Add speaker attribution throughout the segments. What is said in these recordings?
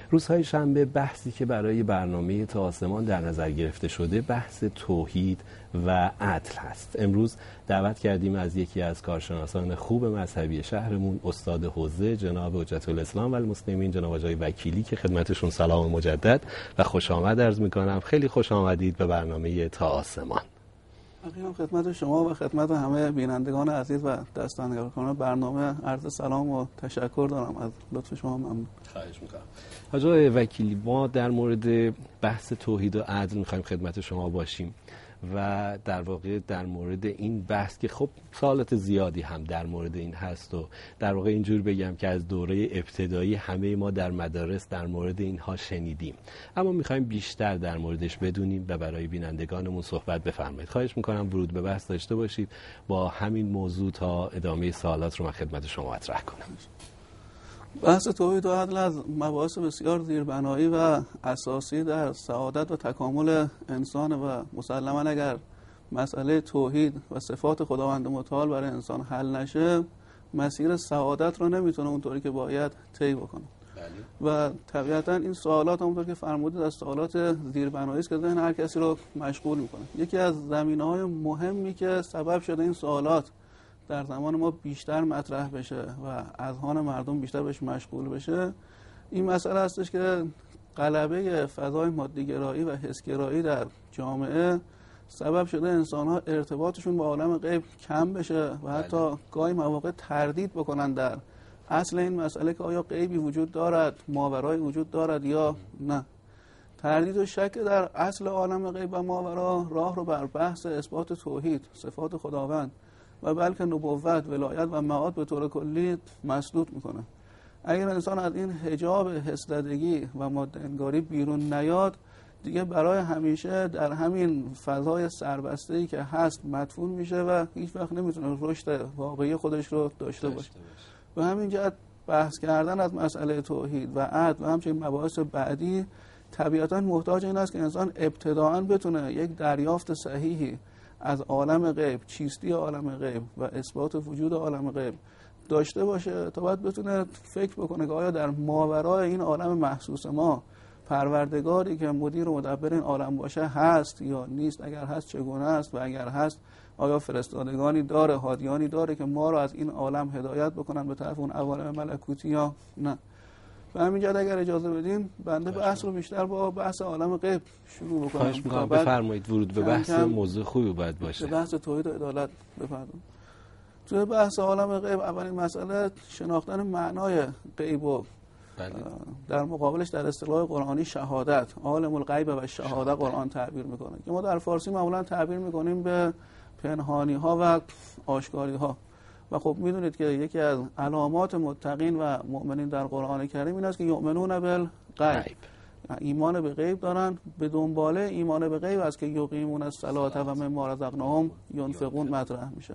Speaker 1: روزهای شنبه بحثی که برای برنامه تا آسمان در نظر گرفته شده بحث توحید و عدل هست. امروز دعوت کردیم از یکی از کارشناسان خوب مذهبی شهرمون، استاد حوزه جناب حجت الاسلام و المسلمین جناب آقای وکیلی که خدمتشون سلام مجدد و خوش آمد عرض میکنم. خیلی خوش آمدید به برنامه تا آسمان.
Speaker 2: خدمت شما و خدمت همه بینندگان عزیز و دستانگاران برنامه عرض سلام و تشکر دارم از لطف شما. ممنون.
Speaker 1: خواهش میکنم. حاج آقای وکیلی، ما در مورد بحث توحید و عدل میخوایم خدمت شما باشیم و در واقع در مورد این بحث که خب سوالات زیادی هم در مورد این هست و در واقع اینجور بگم که از دوره ابتدایی همه ما در مدارس در مورد اینها شنیدیم، اما میخوایم بیشتر در موردش بدونیم و برای بینندگانمون صحبت بفرمایید. خواهش میکنم ورود به بحث داشته باشید. با همین موضوع تا ادامه سوالات رو من خدمت شما مطرح کنم.
Speaker 2: بحث توحید و عدل از مباحث بسیار زیربنایی و اساسی در سعادت و تکامل انسان و مسلماً اگر مسئله توحید و صفات خداوند متعال برای انسان حل نشه، مسیر سعادت رو نمیتونه اونطوری که باید طی بکنه. و طبیعتاً این سوالات همونطور که فرمودید از سوالات زیربنایی است که ذهن هر کسی رو مشغول میکنه. یکی از زمینه‌های مهمی که سبب شده این سوالات در زمان ما بیشتر مطرح بشه و اذهان مردم بیشتر بهش مشغول بشه، این مسئله هستش که غلبه فضای مادی‌گرایی و حس‌گرایی در جامعه سبب شده انسان‌ها ارتباطشون با عالم غیب کم بشه و حتی گاهی مواقع تردید بکنن در اصل این مسئله که آیا غیبی وجود دارد، ماورایی وجود دارد یا نه. تردید و شک در اصل عالم غیب و ماورا راه رو بر بحث اثبات توحید، صفات خداوند و بلکه نبوت، ولایت و معاد به طور کلی مسدود میکنه. اگر انسان از این حجاب حس‌زدگی و ماده انگاری بیرون نیاد، دیگه برای همیشه در همین فضای سربسته‌ای که هست مدفون میشه و هیچ وقت نمیتونه رشد واقعی خودش رو داشته باشه. و همین جهت بحث کردن از مسئله توحید و عدل و همچنین مباحث بعدی طبیعتاً محتاج این است که انسان ابتداءً بتونه یک دریافت صحیحی از عالم غیب، چیستی عالم غیب و اثبات وجود عالم غیب داشته باشه تا بعد بتونه فکر بکنه که آیا در ماورای این عالم محسوس ما پروردگاری که مدیر و مدبر این عالم باشه هست یا نیست، اگر هست چگونه است و اگر هست آیا فرستادگانی داره، هادیانی داره که ما رو از این عالم هدایت بکنن به طرف اون عوالم ملکوتی یا نه. و همینجا اگر اجازه بدین بنده بحث رو بیشتر با بحث عالم غیب شروع بکنم.
Speaker 1: خواهش می‌کنم بفرمایید. ورود به بحث موضوع خوبی باید باشه.
Speaker 2: بحث توحید و عدالت بپردازیم. توی بحث عالم غیب اولین مسئله شناختن معنای غیب و در مقابلش در اصطلاح قرآنی شهادت، عالم الغیب و شهادت قرآن تعبیر میکنه که ما در فارسی معمولا تعبیر میکنیم به پنهانی ها و آشکاری ها. و خب میدونید که یکی از علامات متقین و مؤمنین در قرآن کریم این است که یؤمنون بالغیب، ایمان به غیب دارن. به دنباله ایمان به غیب است که یقیمون الصلاة و مما رزقناهم ینفقون مطرح میشه.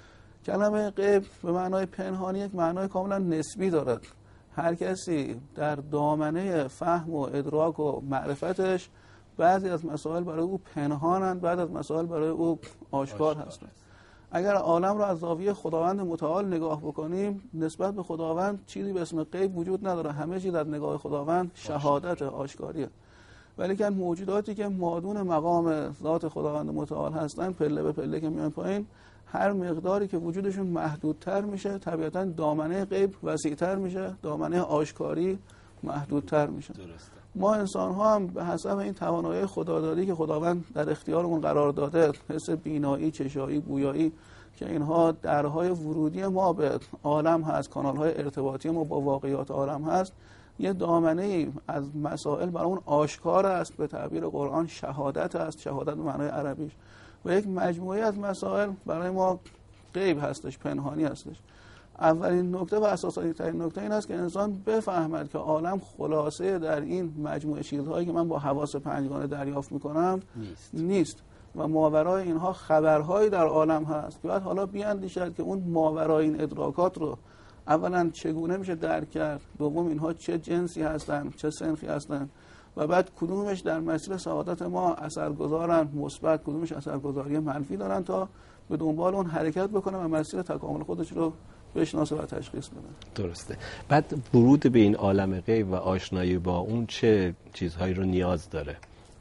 Speaker 2: کلمه غیب به معنای پنهانی یک معنای کاملا نسبی دارد. هر کسی در دامنه فهم و ادراک و معرفتش بعضی از مسائل برای او پنهانند، بعضی از مسائل برای او آشکار هستند. اگر عالم را از زاویه خداوند متعال نگاه بکنیم، نسبت به خداوند چیزی به اسم غیب وجود نداره. همه چیز از نگاه خداوند شهادت، آشکاریه. ولی که موجوداتی که مادون مقام ذات خداوند متعال هستند، پله به پله که میان پایین، هر مقداری که وجودشون محدودتر میشه طبیعتاً دامنه غیب وسیع‌تر میشه، دامنه آشکاری محدودتر میشه. ما انسان ها هم به حسب این توانایی خدادادی که خداوند در اختیارمون قرار داده، حس بینایی، چشایی، بویایی، که اینها درهای ورودی ما به عالم هست، کانال‌های ارتباطی ما با واقعیات عالم هست، یه دامنه‌ای از مسائل برای اون آشکار است، به تعبیر قرآن شهادت است، شهادت به معنای عربیش، و یک مجموعه از مسائل برای ما غیب هستش، پنهانی هستش. اولین نکته و اساسی ترین نکته این است که انسان بفهمد که عالم خلاصه در این مجموعه چیزهایی که من با حواس پنجگانه دریافت میکنم نیست و ماورای اینها خبرهایی در عالم هست که باید حالا بیاندیشد که اون ماورای این ادراکات رو اولا چگونه میشه درک کرد، دوم اینها چه جنسی هستن، چه سنخی هستن، و بعد کدومش در مسیر سعادت ما اثرگذارن مثبت، کدومش اثرگذاری منفی دارن، تا به دنبال اون حرکت بکنه و مسیر تکامل خودش رو بشناسه و تشخیص بده.
Speaker 1: درسته. بعد ورود به این عالم غیب و آشنایی با اون چه چیزهایی رو نیاز داره؟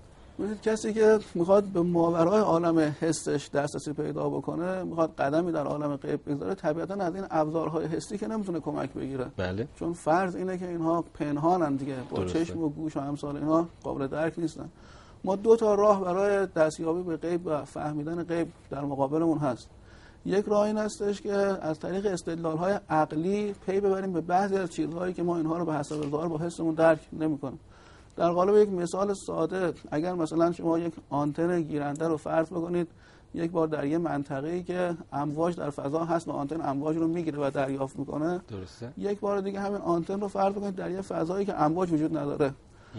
Speaker 2: کسی که میخواد به ماورای عالم حسش دسترسی پیدا بکنه، میخواد قدمی در عالم غیب بگذاره، طبیعتا از این ابزارهای حسی که نمیتونه کمک بگیره.
Speaker 1: بله.
Speaker 2: چون فرض اینه که اینها پنهانن دیگه، با چشم و گوش و امثال اینها قابل درک نیستن. ما 2 تا راه برای دستیابی به غیب و فهمیدن غیب در مقابلمون هست. یک راه این هستش که از طریق استدلال‌های عقلی پی ببریم به بعضی از چیزهایی که ما اینها رو به حسب ظاهر با حسمون درک نمی‌کنیم. در قالب یک مثال ساده، اگر مثلا شما یک آنتن گیرنده رو فرض بکنید یک بار در یک منطقه‌ای که امواج در فضا هست و آنتن امواج رو میگیره و دریافت میکنه، درسته. یک بار دیگه همین آنتن رو فرض بکنید در یک فضایی که امواج وجود نداره.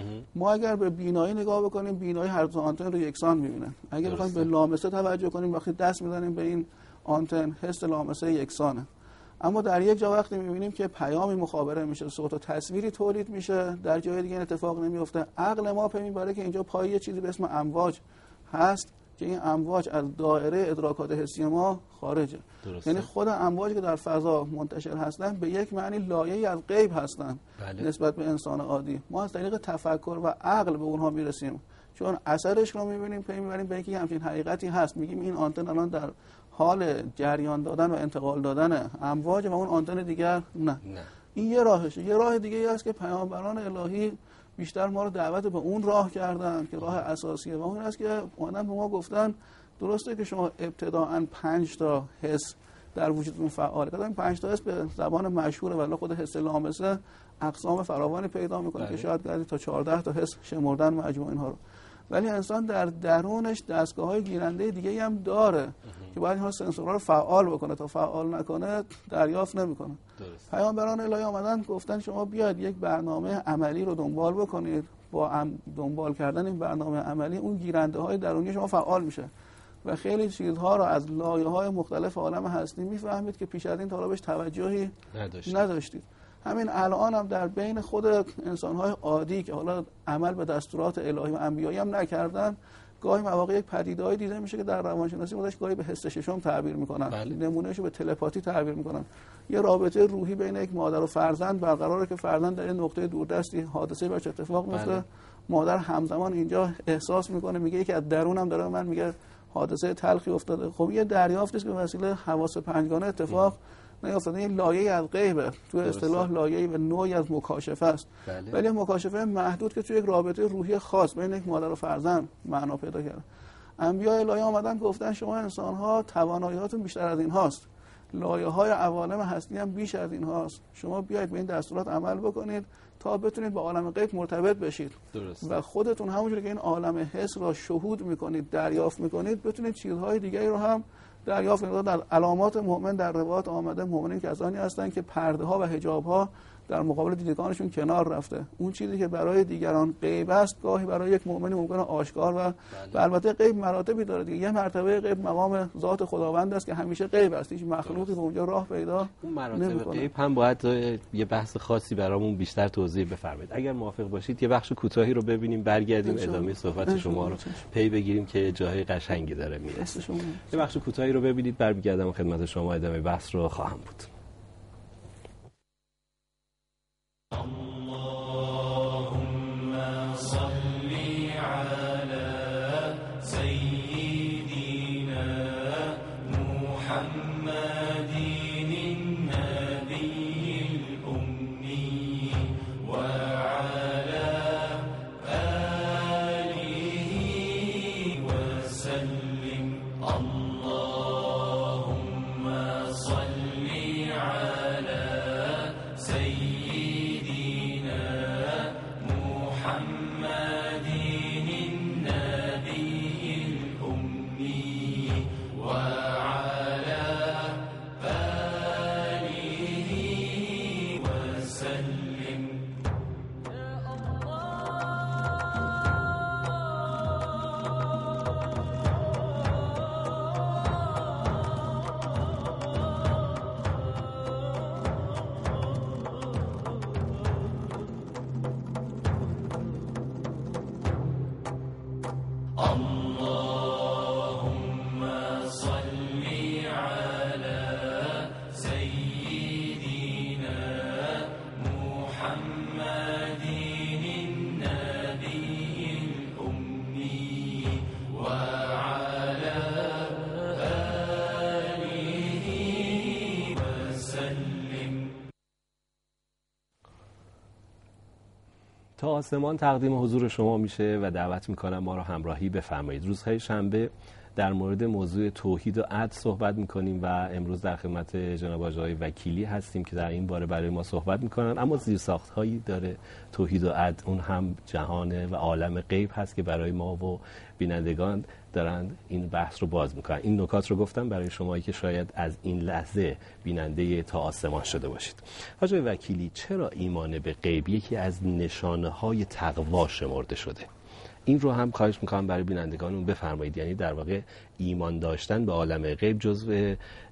Speaker 2: ما اگر به بینایی نگاه بکنیم، بینایی هر دو آنتن رو یکسان میبینه. اگر بخوایم به لامسه توجه کنیم، وقتی دست میزنیم به این آنتن، حس لامسه یکسانه. اما در یک جا وقتی می‌بینیم که پیامی مخابره میشه، صوت و تصویری تولید میشه، در جای دیگه این اتفاق نمیفته. عقل ما پی میبره که اینجا پای یه چیزی به اسم امواج هست که این امواج از دایره ادراکات حسی ما خارجه. یعنی خود امواجی که در فضا منتشر هستن به یک معنی لایه‌ای از غیب هستن. بله. نسبت به انسان عادی ما از طریق تفکر و عقل به اونها میرسیم، چون اثرش رو می‌بینیم، پی میبریم به اینکه همچین حقیقتی هست. میگیم این آنتن الان در حال جریان دادن و انتقال دادن امواج و اون آنتن دیگر نه. این یه راهشه. یه راه دیگه ای است که پیامبران الهی بیشتر ما رو دعوت به اون راه کردن که راه اساسیه و اون است که اومدن به ما گفتن درسته که شما ابتداءً 5 تا حس در وجودتون فعاله. این 5 تا حس به زبان مشهور ولی خود حس لامسه اقسام فراوانی پیدا میکنه که شاید تا 14 تا حس شمردن مجموع اینها رو. ولی انسان در درونش دستگاه‌های گیرنده دیگه‌ای هم داره که باید اینها سنسورها رو فعال بکنه، تا فعال نکنه دریافت نمیکنه. پیامبران الهی آمدن گفتن شما بیاید یک برنامه عملی رو دنبال بکنید، با دنبال کردن این برنامه عملی اون گیرنده‌های درونی شما فعال میشه و خیلی چیزها رو از لایه‌های مختلف عالم هستی میفهمید که پیش از این تا بهش توجهی نداشتید. همین الان هم در بین خود انسان‌های عادی که حالا عمل به دستورات الهی و انبیایی هم نکردن، گاهی مواقع یک پدیده‌ای دیده میشه که در روانشناسی خودش گاهی به حس ششم تعبیر میکنن. نمونهشو به تلپاتی تعبیر میکنن. یه رابطه روحی بین یک مادر و فرزند برقراره که فرزند در این نقطه دوردستی حادثه براش اتفاق میفته. مادر همزمان اینجا احساس میکنه، میگه که از درونم داره من میگه حادثه تلخی افتاده. خب یه دریافتی است که به وسیله حواس پنجگانه اتفاق نیافتاده. این لایه‌ای از غیبه، تو اصطلاح لایه‌ای به نوعی از مکاشفه است. ولی مکاشفه محدود که تو یک رابطه روحی خاص بین یک مادر و فرزند معنا پیدا کرده. انبیاء الهی آمدن گفتن شما انسان‌ها توانایی‌هاتون بیشتر از این هاست، لایه‌های عوالم هستی هم بیش از این هاست. شما بیاید به این دستورات عمل بکنید تا بتونید با عالم غیب مرتبط بشید. و خودتون همونجوری که این عالم حس را شهود می‌کنید، دریافت می‌کنید، بتونید چیزهای دیگری رو هم دریافت کنید. در علامات مؤمن در روایات آمده مؤمنین کسانی هستند که پرده‌ها و حجاب‌ها در مقابل دیدگانشون کنار رفته. اون چیزی که برای دیگران غیب است گاهی برای یک مؤمن ممکنه آشکار و البته غیب مراتبی داره دیگه. یه مرتبه غیب مقام ذات خداوند است که همیشه غیب است، هیچ مخلوقی به اونجا راه پیدا
Speaker 1: اون مراتب غیب هم باید یه بحث خاصی برامون بیشتر توضیح بفرمایید. اگر موافق باشید یه بخش کوتاهی رو ببینیم، برگردیم ادامه صحبت شما رو پی بگیریم که جای قشنگی داره میره. یه بخش کوتاهی رو ببینید، برمیگردم خدمت شما ادامه بحث رو خواهم بود.
Speaker 3: اللهم صل على سيدنا
Speaker 1: تا آسمان تقدیم حضور شما میشه و دعوت میکنم ما رو همراهی بفرمایید. روزهای شنبه در مورد موضوع توحید و عدل صحبت میکنیم و امروز در خدمت جناب آقای وکیلی هستیم که در این باره برای ما صحبت میکنن. اما زیرساخت‌هایی داره توحید و عدل، اون هم جهان و عالم غیب هست که برای ما و بینندگان دارن این بحث رو باز میکنن. این نکات رو گفتم برای شمایی که شاید از این لحظه بیننده تا آسمان شده باشید. آقای وکیلی، چرا ایمان به غیب یکی از نشانه‌های تقوا شمرده شده؟ این رو هم خواهش میکنم برای بینندگانمون بفرمایید. یعنی در واقع ایمان داشتن به عالم غیب جزو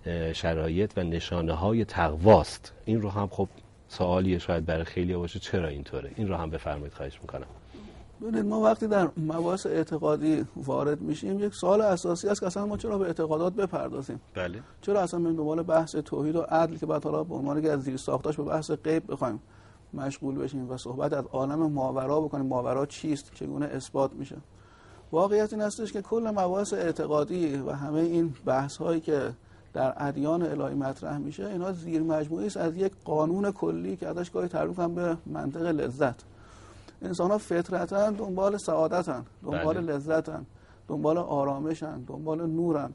Speaker 1: شرایط و نشانه‌های تقواست. این رو هم خب سوالیه شاید برای خیلی‌ها باشه چرا اینطوره. این رو هم بفرمایید خواهش میکنم.
Speaker 2: ببینید، ما وقتی در مباحث اعتقادی وارد میشیم یک سوال اساسی است که اصلا ما چرا به اعتقادات بپردازیم؟
Speaker 1: بله.
Speaker 2: چرا اصلا به دنبال بحث توحید و عدل که بعد حالا به عنوان یکی از زیرساختاش به بحث غیب بخوایم مشغول بشیم و صحبت از عالم ماورا بکنیم؟ ماورا چیست؟ چگونه اثبات میشه؟ واقعیت این هستش که کل مباحث اعتقادی و همه این بحث هایی که در ادیان الهی مطرح میشه، اینا زیر مجموعی است از یک قانون کلی که ازش گاهی تعریف کنم به منطق لذت. انسان ها فطرتاً دنبال سعادتن، دنبال لذتن، دنبال آرامشن، دنبال نورن.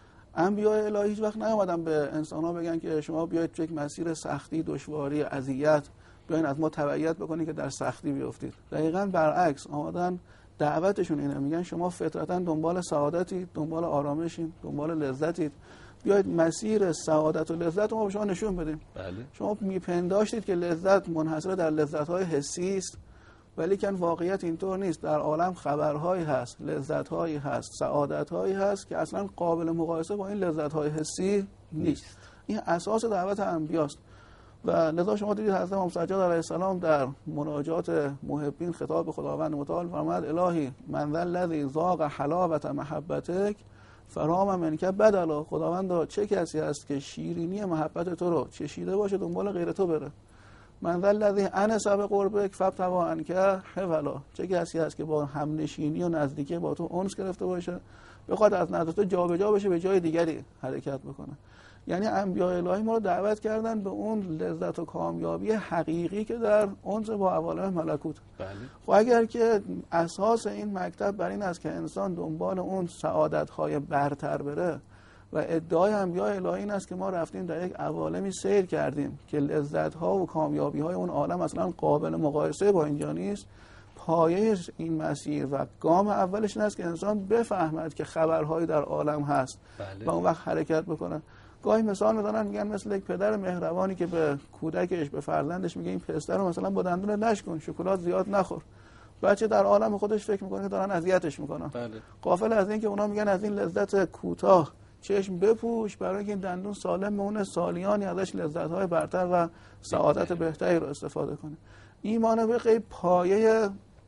Speaker 2: انبیاء الهی هیچ وقت نیامدن به انسان ها بگن که شما بیاید تو یک مسیر سختی، دشواری، اذیت بیاین از ما تبعیت بکنید که در سختی بیفتید. دقیقاً برعکس، آمدن دعوتشون اینه، میگن شما فطرتاً دنبال سعادتید، دنبال آرامشید، دنبال لذتید، بیاید مسیر سعادت و لذت رو ما به شما نشون بدیم.
Speaker 1: بله.
Speaker 2: شما میپنداشتید که لذت منحصر در لذت‌های حسی است، ولی که واقعیت اینطور نیست. در عالم خبرهایی هست، لذت‌هایی هست، سعادت‌هایی هست که اصلا قابل مقایسه با این لذت‌های حسی نیست. این اساس دعوت انبیاست. و لذا شما دیدید حضرت امام سجاد علیه السلام در مناجات محبین خطاب به خداوند متعال فرمود: الهی من ذا الذی ذاق حلاوت محبتک فرام منک بدلا. خداوندا چه کسی است که شیرینی محبت تو رو چشیده باشه دنبال غیر تو بره؟ من ذا الذی انس بقربک فابتغى عنک حولا. چه کسی است که با همنشینی و نزدیکی با تو انس گرفته باشه بخواد از نزد تو جابجا بشه به جای دیگری حرکت بکنه؟ یعنی انبیاء الهی ما رو دعوت کردن به اون لذت و کامیابی حقیقی که در انس با عوالم ملکوت.
Speaker 1: بله.
Speaker 2: خب اگر که اساس این مکتب بر این است که انسان دنبال اون سعادت‌های برتر بره و ادعای انبیاء الهی این است که ما رفتیم در یک عوالمی سیر کردیم که لذت‌ها و کامیابی‌های اون عالم اصلا قابل مقایسه با اینجا نیست، پایه این مسیر و گام اولش این است که انسان بفهمد که خبرهایی در عالم هست.
Speaker 1: بله.
Speaker 2: و اون وقت حرکت بکنه. گاهی مثال میزنن میگن مثل یک پدر مهربانی که به کودکش، به فرزندش میگه این پسر رو مثلا با دندون نشکن، شکلات زیاد نخور. بچه در عالم خودش فکر میکنه که دارن اذیتش میکنن.
Speaker 1: بله.
Speaker 2: غافل از این که اونا میگن از این لذت کوتاه چشم بپوش برای اینکه این دندون سالم بمونه، سالیانی ازش لذت‌های برتر و سعادت بهتری رو استفاده کنه. ایمان به غیب پایه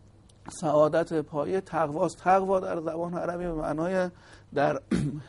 Speaker 2: سعادت، پایه تقواست. تقوا در زبان عربی به معنای در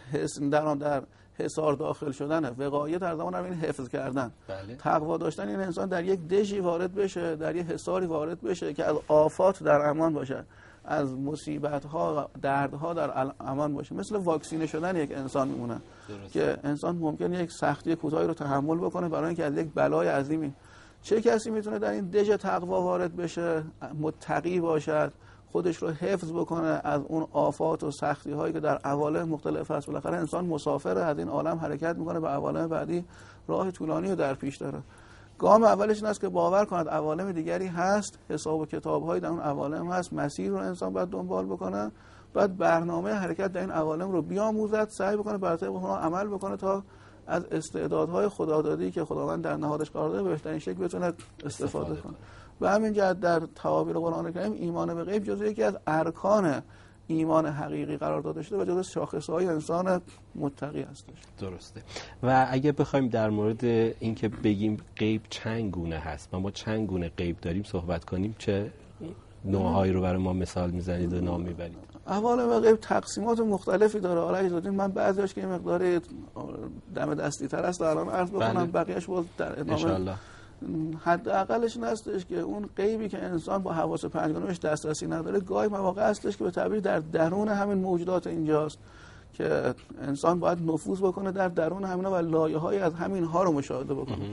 Speaker 2: حصار داخل شدنه. وقایت در زمان عربی حفظ کردن.
Speaker 1: بله. تقوا
Speaker 2: داشتن این انسان در یک دژی وارد بشه، در یک حصاری وارد بشه که از آفات در امان باشه، از مصیبت‌ها، دردها در امان باشه. مثل واکسینه شدن یک انسان میمونه که انسان ممکنه یک سختی کوتاهی رو تحمل بکنه برای اینکه از یک بلای عظیمی. چه کسی میتونه در این دژ تقوا وارد بشه، متقی باشد، خودش رو حفظ بکنه از اون آفات و سختی هایی که در عوالم مختلف هست؟ بالاخره انسان مسافر از این عالم حرکت میکنه به عوالم بعدی، راه طولانی رو در پیش داره. گام اولش این است که باور کند عوالم دیگری هست، حساب و کتاب هایی در اون عوالم هست، مسیر رو انسان باید دنبال بکنه، بعد برنامه حرکت در این عوالم رو بیاموزد، سعی بکنه بر طبق اونها عمل بکنه تا از استعدادهای خدادادی که خداوند در نهادش قرار داده به بهترین شکل بتونه استفاده کنه. به همین جهت در تعابیر قرآن کریم ایمان به غیب جزو یکی از ارکان ایمان حقیقی قرار داده شده و جزو شاخصهای انسان متقی هستش.
Speaker 1: درسته. و اگه بخوایم در مورد اینکه بگیم غیب چند گونه هست و ما چند گونه غیب داریم صحبت کنیم، چه نوعهایی رو برای ما مثال میزنید و نام میبرید؟
Speaker 2: عوالم غیب تقسیمات مختلفی داره. حالا اجازه بدید من بعضیاش که مقدار دم دستی تر است الان عرض بکنم. بقیه‌اش باز در ادامه. حداقلش این هستش که اون غیبی که انسان با حواس پنجگانه‌اش دسترسی نداره، گاهی مواقع هستش که به تعبیر در درون همین موجودات اینجاست که انسان باید نفوذ بکنه در درون همینا و لایه‌های از همین ها رو مشاهده بکنه.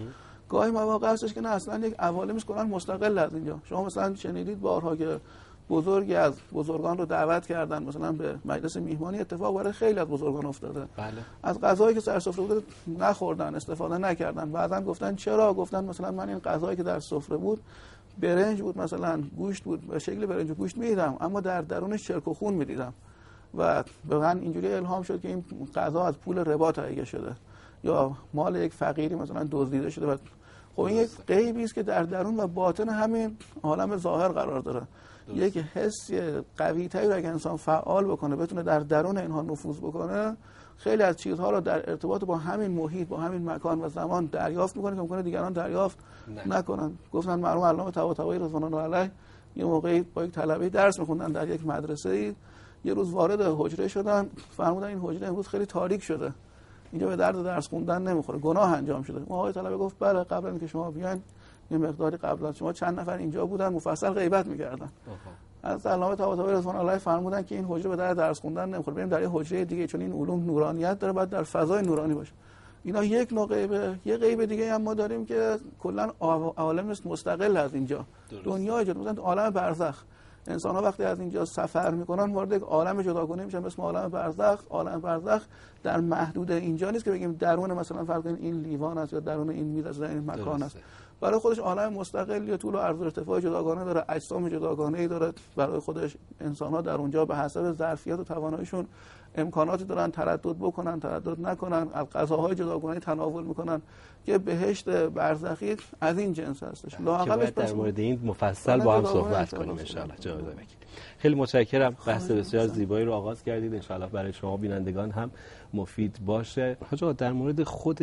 Speaker 2: گاهی مواقع هستش که نه اصلا یک عوالمی است کلا مستقل از اینجا. شما مثلا شنیدید بارها که بزرگی از بزرگان رو دعوت کردن مثلا به مجلس میهمانی، اتفاق برای خیلی از بزرگان افتاده.
Speaker 1: بله.
Speaker 2: از غذایی که سر سفره بود نخوردن، استفاده نکردن. بعداً گفتن چرا؟ گفتن مثلا من این غذایی که در سفره بود برنج بود، مثلا گوشت بود، به شکل برنج و گوشت می‌دیدم اما در درونش چرک و خون می‌دیدم و به من اینجوری الهام شد که این غذا از پول ربا تهیه شده یا مال یک فقیری مثلا دزدیده شده. و خب این یک غیبی است که در درون و باطن همین عالم ظاهر قرار داره. یک حس قوی‌تری رو اگه انسان فعال بکنه، بتونه در درون اینها نفوذ بکنه، خیلی از چیزها رو در ارتباط با همین محیط، با همین مکان و زمان دریافت میکنه که ممکنه دیگران دریافت نکنن. گفتن مرحوم علامه طباطبایی رضوان الله علیه یه موقعی با یک طلبه درس میخوندن در یک مدرسه‌ای، یه روز وارد حجره شدن، فرمودن این حجره امروز خیلی تاریک شده، اینجا به درد درس خوندن نمیخوره، گناه انجام شده. اون آقای طلبه گفت بله، قبل اینکه شما بیاین یه مقداری قبل از شما چند نفر اینجا بودن مفصل غیبت میکردن. از علامه طباطبایی رضوان الله فرمودن که این حجره به درد درس خوندن نمیخوره، بریم در یه حجره دیگه، چون این علوم نورانیت داره، باید در فضای نورانی باشه. اینا یک نوع غیبه. یه غیب دیگه هم ما داریم که کلا عالم است مستقل از اینجا، دنیای جدا، مثلا عالم برزخ. انسان ها وقتی از اینجا سفر میکنن وارد یک عالم جداگانه میشن اسم عالم برزخ. عالم برزخ در محدود اینجا نیست که بگیم درون مثلا فرض کنید این لیوان است یا درون این میز است، این مکان است. برای خودش عالم مستقلی، طول و عرض و ارتفاع جداگانه داره، اجسام جداگانه‌ای داره. برای خودش انسان‌ها در اونجا به حسب ظرفیت و تواناییشون امکاناتی دارن تردد بکنن، تردد نکنن، از غذاهای جداگانه تناول میکنن که بهشت برزخی از این جنس هستش.
Speaker 1: لااقلش در مورد این مفصل با هم صحبت کنیم ان شاء الله. جناب وکیل خیلی متشکرم. بحث بسیار زیبایی رو آغاز کردید، ان شاء الله برای شما بینندگان هم مفید باشه. حاج آقا در مورد خود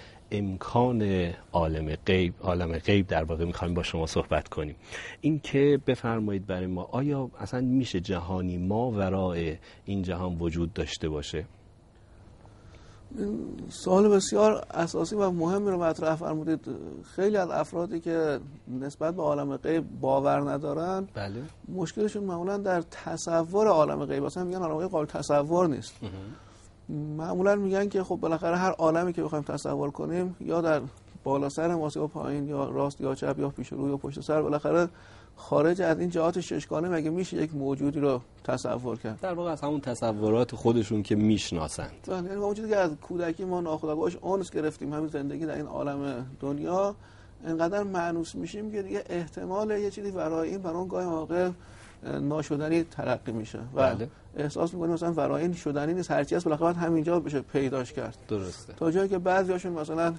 Speaker 1: امکان عالم غیب در واقع می‌خوایم با شما صحبت کنیم. این که بفرمایید برای ما آیا اصلا میشه جهانی ما ورای این جهان وجود داشته باشه؟
Speaker 2: سوال بسیار اساسی و مهمی رو مطرح فرمودید. خیلی از افرادی که نسبت به عالم غیب باور ندارن،
Speaker 1: بله،
Speaker 2: مشکلشون معمولا در تصور عالم غیب. اصلا میگن عالم غیب قابل تصور نیست. معمولا میگن که خب بالاخره هر عالمی که بخوایم تصور کنیم یا در بالا سر ماست یا پایین یا راست یا چپ یا پیش رو یا پشت سر، بالاخره خارج از این جهات ششگانه مگه میشه یک موجودی رو تصور کرد؟
Speaker 1: در واقع از همون تصورات خودشون که میشناسند.
Speaker 2: یعنی اون چیزی که از کودکی ما ناخودآگاهش اونس گرفتیم، همین زندگی در این عالم دنیا، انقدر مانوس میشیم که دیگه احتمال یه چیزی ورای این برای اون گاهی موقع ناشدنی تلقی میشه و
Speaker 1: بله.
Speaker 2: احساس میکنیم مثلا ورای این شدنی نیست، هرچی هست بالاخره همینجا بشه پیداش کرد.
Speaker 1: درسته.
Speaker 2: تا جایی که بعضیاشون مثلا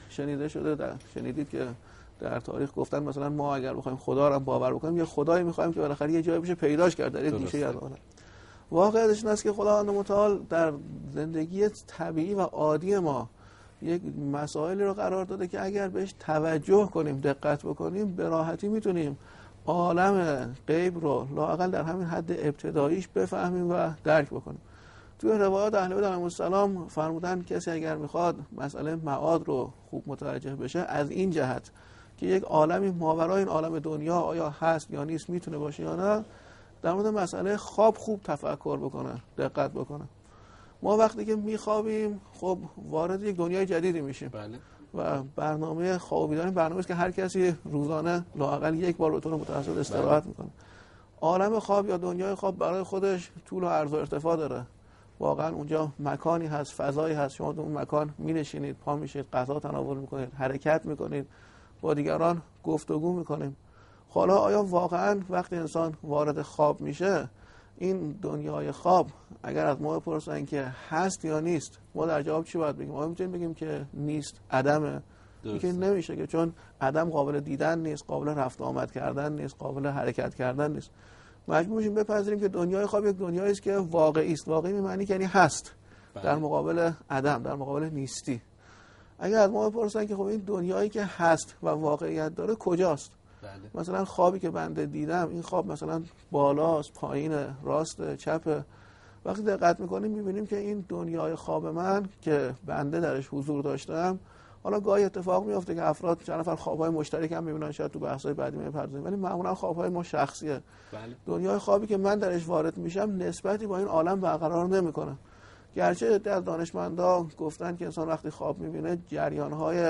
Speaker 2: شنیدید که در تاریخ گفتن مثلا ما اگر بخوایم خدا رو باور بکنیم یه خدایی میخوایم که بالاخره یه جایی بشه پیداش کرد در یک گوشه از عالم. واقعیتش این است که خداوند متعال در زندگی طبیعی و عادی ما یک مسائلی رو قرار داده که اگر بهش توجه کنیم، دقت بکنیم، به راحتی میتونیم عالم غیب رو لااقل در همین حد ابتداییش بفهمیم و درک بکنیم. توی روایات اهل بیت علیهم السلام فرمودن کسی اگر میخواد مسئله معاد رو خوب متوجه بشه، از این جهت که یک عالمی ماورای این عالم دنیا آیا هست یا نیست، میتونه باشه یا نه، در مورد مسئله خواب خوب تفکر بکنه، دقت بکنه. ما وقتی که میخوابیم خب وارد یک دنیای جدیدی میشیم.
Speaker 1: بله.
Speaker 2: و برنامه خوابیدن برنامه است که هر کسی روزانه لااقل یک بار به طور متوسط استراحت میکنه. عالم خواب یا دنیای خواب برای خودش طول و عرض و ارتفاع داره. واقعا اونجا مکانی هست، فضایی هست، شما در اون مکان مینشینید، پا میشید، غذا تناول میکنید، حرکت میکنید، با دیگران گفتگو میکنید. حالا آیا واقعا وقتی انسان وارد خواب میشه، این دنیای خواب اگر از ما بپرسن که هست یا نیست، ما در جواب چی باید بگیم؟ ما میتونیم بگیم که نیست، عدمه. که نمیشه، که چون عدم قابل دیدن نیست، قابل رفت آمد کردن نیست، قابل حرکت کردن نیست. مجبور میشیم بپذیریم که دنیای خواب یک دنیایی است که واقعی است. واقعی معنی یعنی هست.
Speaker 1: بله.
Speaker 2: در مقابل عدم، در مقابل نیستی. اگر از ما بپرسن که خب این دنیایی که هست و واقعیت داره کجاست؟
Speaker 1: بله.
Speaker 2: مثلا خوابی که بنده دیدم، این خواب مثلا بالاست، پایین، راست، چپ. وقتی دقت میکنیم میبینیم که این دنیای خواب من که بنده درش حضور داشتم، حالا گاهی اتفاق میفته که افراد چند نفر خوابهای مشترک هم میبینن، شاید تو بحث‌های بعدی میپردازیم، ولی معمولا خوابهای ما شخصیه.
Speaker 1: بله.
Speaker 2: دنیای خوابی که من درش وارد میشم نسبتی با این عالم برقرار نمیکنه. گرچه از دانشمندا گفتن که انسان وقتی خواب میبینه جریان‌های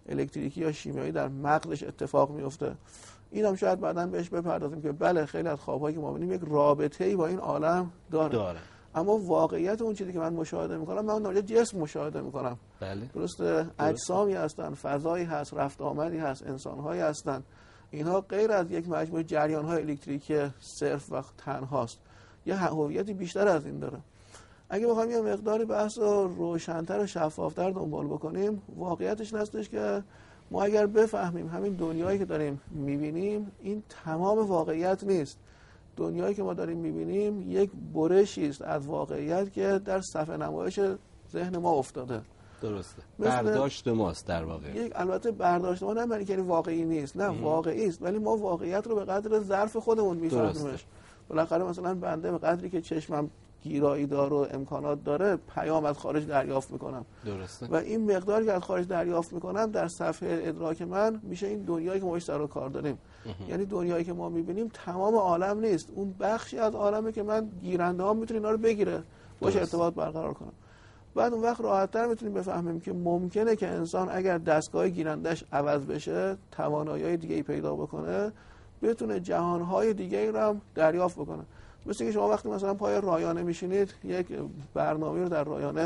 Speaker 2: الکتریکی یا شیمیایی در مغزش اتفاق میفته. این هم شاید بعداً بهش بپردازیم که بله خیلی از خواب‌هایی که ما می‌بینیم یک رابطه‌ای با این عالم داره. اما واقعیت اون چیزی که من مشاهده می‌کنم، من اون جسم مشاهده می‌کنم.
Speaker 1: بله.
Speaker 2: درسته، اجسامی هستن، فضایی هست، رفت آمدی هست، انسان‌هایی هستن. اینها غیر از یک مجموعه جریان‌های الکتریکی صرف و تنهاست. یه هویتی بیشتر از این داره. اگه بخوایم یه مقداری بحث رو روشن‌تر و شفاف‌تر دنبال بکنیم، واقعیتش این هستش که ما اگر بفهمیم همین دنیایی که داریم می‌بینیم این تمام واقعیت نیست. دنیایی که ما داریم می‌بینیم یک برشی است از واقعیت که در صفحه نمایش ذهن ما افتاده.
Speaker 1: درسته. برداشت ماست در واقع.
Speaker 2: البته برداشت ما نه معنی که واقعی نیست، نه واقعی است، ولی ما واقعیت رو به قدر ظرف خودمون می‌فهمیمش. بالاخره مثلا بنده به قدری که چشمم گیرایی داره و امکانات داره پیام از خارج دریافت میکنم.
Speaker 1: درسته.
Speaker 2: و این مقداری که از خارج دریافت میکنم در صفحه ادراک من میشه این دنیایی که ما باهاش سر و کار داریم. یعنی دنیایی که ما میبینیم تمام عالم نیست، اون بخشی از عالمه که من گیرنده ها میتونه اینا رو بگیره باشه ارتباط برقرار کنم. بعد اون وقت راحت‌تر میتونیم بفهمیم که ممکنه که انسان اگر دستگاه گیرندش عوض بشه، توانایی‌های دیگه‌ای پیدا بکنه، بتونه جهان‌های دیگه‌ای رو هم دریافت بکنه. مثل اینکه شما وقتی مثلا پای رایانه میشینید یک برنامه رو در رایانه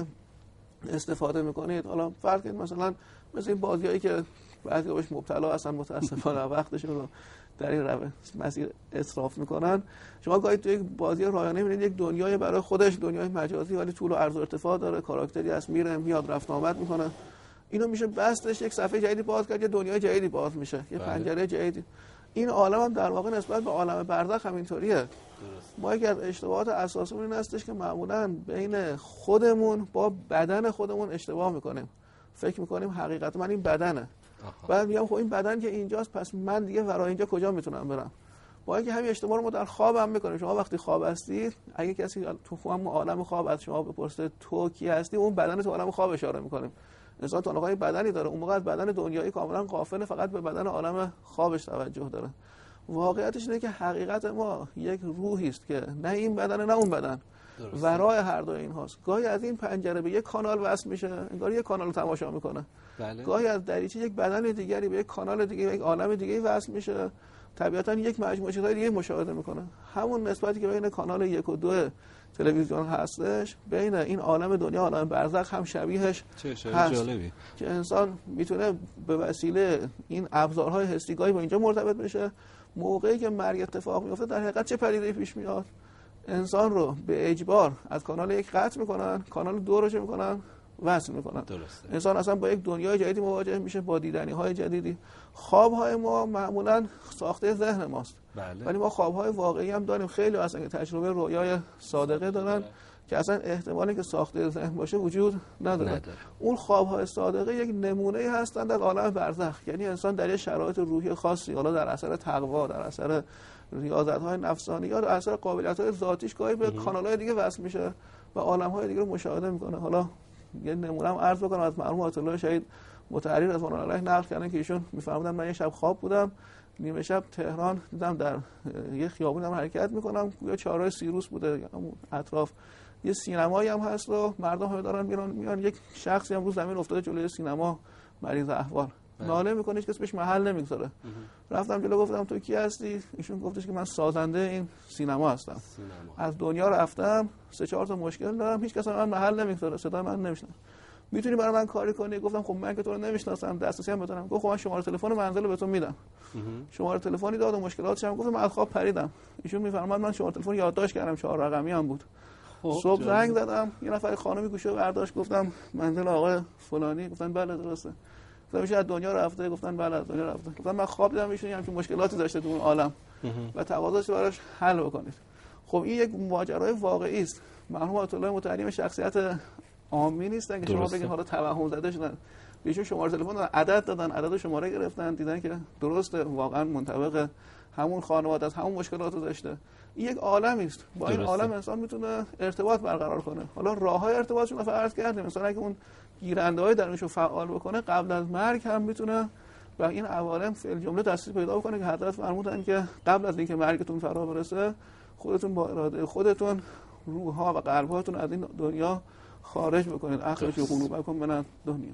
Speaker 2: استفاده میکنید، حالا فرض کنید مثلا مثل این بازیایی که بعضی بهش مبتلا هستن متاسفانه وقتشون رو در این مسیر اسراف میکنن، شما گاهی توی یک بازی رایانه میبینید یک دنیای برای خودش، دنیای مجازی ولی طول و عرض و ارتفاع داره، کاراکتری هست، میره میاد رفت آمد میکنه، اینو میشه بستش یک صفحه جدیدی باز کرد، یه دنیای جدیدی باز میشه، یه پنجره جدیدی. این عالم هم در واقع نسبت به عالم برزخ همینطوریه. ما یکی از اشتباهات اساسیمون این هستش که معمولاً بین خودمون با بدن خودمون اشتباه میکنیم. فکر میکنیم حقیقت من این بدنه. بعد میگم خب این بدن که اینجاست پس من دیگه ورای اینجا کجا میتونم برم؟ با اینکه همین اشتباه رو ما در خواب هم میکنیم. شما وقتی خواب هستید، اگه کسی تو هم عالم خواب از شما بپرسه تو کی هستی، اون بدن تو عالم خواب اشاره میکنیم. انسان تو علاقه بدنی داره، اون موقع از بدن دنیایی کاملا غافل، فقط به بدن عالم خوابش توجه داره. واقعیتش اینه که حقیقت ما یک روحی است که نه این بدن نه اون بدن، ورای هر دو این هاست. گاهی از این پنجره به یک کانال وصل میشه، انگار یک کانال رو تماشا میکنه.
Speaker 1: بله.
Speaker 2: گاهی از دریچه یک بدن دیگری به یک کانال دیگه، یک عالم دیگه وصل میشه، طبیعتا یک مجموعه چیزهای دیگه مشاهده میکنه. همون نسبتی که بین کانال 1 و 2 تلویزیون هستش، بین این عالم دنیا عالم برزخ هم شبیهش هست. جالبی که انسان میتونه به وسیله این ابزارهای حسی گاهی با اینجا مرتبط بشه. موقعی که مرگ اتفاق میفته در حقیقت چه پدیده‌ای پیش میاد؟ انسان رو به اجبار از کانال 1 قطع میکنن، کانال 2 رو چه میکنن؟ وصل میکنن.
Speaker 1: درسته.
Speaker 2: انسان اصلا با یک دنیای جدیدی مواجه میشه، با دیدنی‌های جدیدی. خواب‌های ما معمولاً ساخته ذهن ماست.
Speaker 1: بله.
Speaker 2: ولی ما خواب‌های واقعی هم داریم. خیلی اصلا که تجربه رویای صادقه دارن که اصلا احتمالی که ساخته ذهن باشه وجود نداره. اون خواب‌های صادقه یک نمونه هستند از عالم برزخ. یعنی انسان در یک شرایط روحی خاصی، حالا در اثر تقوا، در اثر ریاضت‌های نفسانی یا در اثر قابلیت‌های ذاتیش گاهی به کانال‌های دیگه وصل میشه و عالم‌های دیگه رو مشاهده میکنه. حالا یه نمونه هم عرض بکنم از مرحوم آیت الله شهید متحری رضوان الله علیه نقل کردن که ایشون می‌فرمودن من یه شب خواب بودم، نیمه شب تهران دیدم در یه خیابونم حرکت میکنم، گویا چهارراه سیروس بوده، اطراف یه سینمایی هم هست و مردم همه دارن میان یک شخصی هم رو زمین افتاده جلوی سینما مریض احوال ناله میکنه، هیچ کس بهش محل نمیگذاره. رفتم جلو گفتم تو کی هستی؟ ایشون گفتش که من سازنده این سینما هستم. از دنیا رفتم، 3-4 تا مشکل دارم، هیچ کس من محل نمیگذاره، صدای من نمیشنوه. میتونی برای من کاری کنی؟ گفتم خب من که تو رو نمیشناسم، دسترسی هم بدونم. گفت خب من شماره تلفن منزل رو بهتون میدم. شماره تلفنی داد و مشکلاتش هم گفتم من از خواب پریدم. ایشون میفرماد من شماره تلفن یادداشت کردم، 4 رقمی هم بود. صبح زنگ زدم، یه نفر خانمی گوشه برداشت، گفتم منزل آقای فلانی، گفتن بله درسته. گفتم میشه از دنیا رفته؟ گفتن بله از دنیا رفته. گفتم من خواب دیدم ایشون هم که مشکلاتی داشته تو اون عالم و تقاضاش براش حل بکنید. خب این یک ماجرای واقعی است. مرحوم آیت الله متحری شخصیت عامی نیستن که شما بگین حالا توهم زده شدن. ایشون شماره تلفن دادن، عدد دادن، عدد شماره گرفتن، دیدن که درسته واقعا منطبق همون خانواده از همون مشکلات رو داشته. این یک عالمی است. با این عالم انسان میتونه ارتباط برقرار کنه. حالا راههای ارتباطشون رو فرض کردیم، مثلا اگه اون گیرنده‌های درونشو فعال بکنه قبل از مرگ هم میتونه و این عوالم فعل جمله دسترسی پیدا بکنه که حضرت فرمودن که قبل از اینکه مرگتون فرا برسه خودتون با اراده خودتون روح‌ها و قلب‌هاتون از این دنیا خارج بکنید. اخرج قلوبکم من دنیا.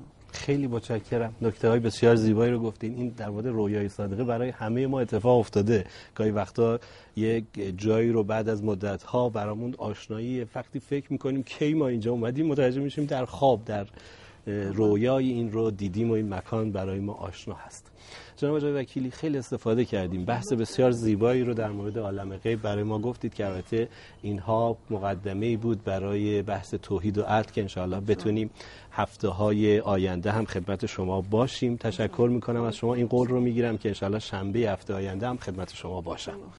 Speaker 1: خیلی متشکرم. نکته‌های بسیار زیبایی رو گفتین. این در مورد رویای صادقه برای همه ما اتفاق افتاده. گاهی وقتا یک جایی رو بعد از مدت‌ها برامون آشنایی، وقتی فکر می‌کنیم کی ما اینجا اومدیم، متوجه میشیم در خواب، در رویای این رو دیدیم و این مکان برای ما آشنا هست. جناب آقای وکیلی خیلی استفاده کردیم، بحث بسیار زیبایی رو در مورد عالم غیب برای ما گفتید که البته اینها مقدمه‌ای بود برای بحث توحید و عدل که انشاءالله بتونیم هفته‌های آینده هم خدمت شما باشیم. تشکر می‌کنم از شما. این قول رو می‌گیرم که انشاءالله شنبه هفته آینده هم خدمت شما باشم.